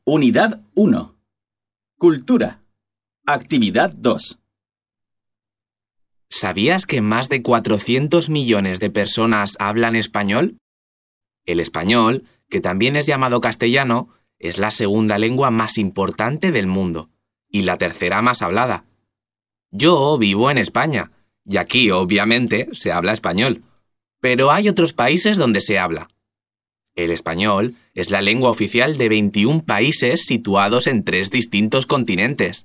Unidad 1. Cultura. Actividad 2. ¿Sabías que más de 400 millones de personas hablan español? El español, que también es llamado castellano, es la segunda lengua más importante del mundo y la tercera más hablada. Yo vivo en España y aquí, obviamente, se habla español, pero hay otros países donde se habla. El español es la lengua oficial de 21 países situados en 3 distintos continentes.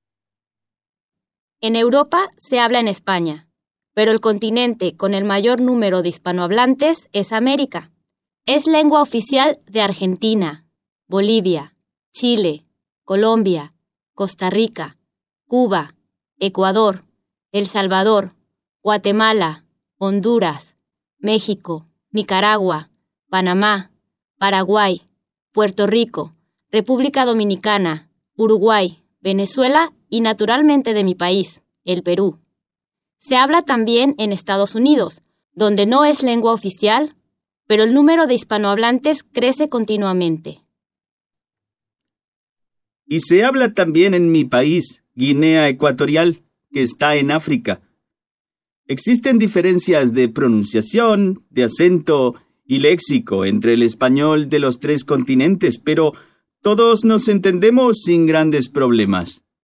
En Europa se habla en España, pero el continente con el mayor número de hispanohablantes es América. Es lengua oficial de Argentina, Bolivia, Chile, Colombia, Costa Rica, Cuba, Ecuador, El Salvador, Guatemala, Honduras, México, Nicaragua, Panamá, Paraguay, Puerto Rico, República Dominicana, Uruguay, Venezuela y naturalmente de mi país, el Perú. Se habla también en Estados Unidos, donde no es lengua oficial, pero el número de hispanohablantes crece continuamente. Y se habla también en mi país, Guinea Ecuatorial, que está en África. Existen diferencias de pronunciación, de acento y léxico entre el español de los 3 continentes, pero todos nos entendemos sin grandes problemas.